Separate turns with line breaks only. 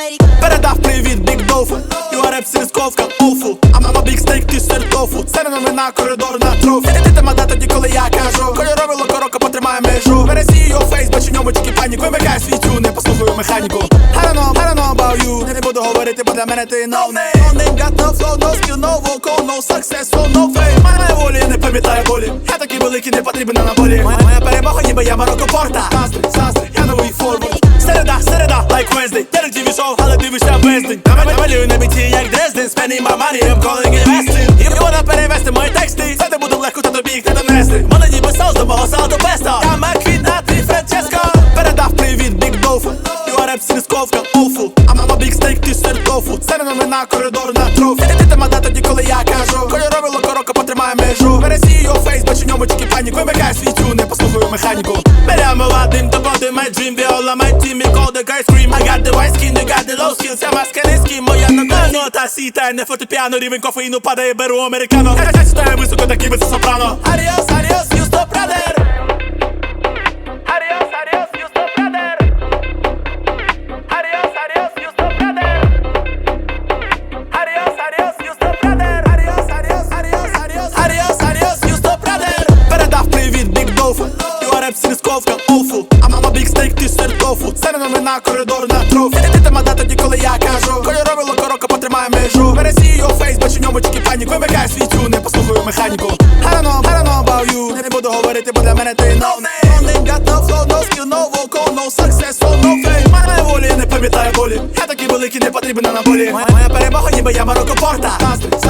Передав привіт Big Dofu, його реп сільськовка awful. А мама Big Steak, ти сир тофу. Сцена новина, коридор на трофі. Ти тамада тоді, коли я кажу. Кольоровий локороко потримає межу. Пересій його фейс, бачу ньому тільки панік. Вимикай свій тюн, не послухаю механіку. I don't know about you. Не буду говорити, бо для мене ти no name. No name, got no flow, no skill, no vocal, no successful, no fame. Мене волі, не пам'ятаю болі. Я такий великий, не потрібен на болі. Моя перемога, ніби я Марокко Порта. Заздрі, я новий форвард. Середа, like Wednesday. Телек-тіві шоу, але дивишся бездень. Намалюю на біті, як Дрезден. Spending my money, I'm calling investing. І вона перевести мої тексти. Це не буде легко, та тобі їх не донести. Мене ніби соус до мого салату песто. Я Маквін, а ти Франческо. Передав привіт Big Dofu, його реп сільськовка awful. А мама Big Steak, ти сир тофу. Сцена новина, коридор на трофі. Ти тамада тоді, коли я кажу. Кольоровий локороко потримає межу. Пересій його фейс, бачу ньому тільки панік. Вимикай свій тюн, не послухаю механіку. Беремо ладим, то буде my dream. Viola, my team, me call the guys scream. I got the white skin, you got the low skills. Я маскаліський, моя нота сіта. Не фортепіано, рівень кофеїну падає, беру американо. Я читаю високо, такий би це сопрано. Adios, adios, you stop, brother. Adios, adios, you stop, brother. Adios, adios, you stop, brother. Adios, adios, you stop, brother. Adios, adios, adios, adios. Adios, adios, you stop, brother. Передав привіт Big Dofu, його реп сільськовка awful. А мама Big Steak, ти сир тофу. Сцена новина, коридор на трофі. Ти тамада тоді, коли я кажу. Кольоровий локороко потримає межу. Пересій його фейс, бачу ньому тільки панік. Вимикай свій тюн, не послухаю механіку. I don't know about you. Не буду говорити, бо для мене ти no name. No name, got no flow, no skill, no vocal, no successful, no fame. Мене волі, не пам'ятаю болі. Я такий великий, не потрібен на болі. Моя перемога, ніби я Марокко Порта.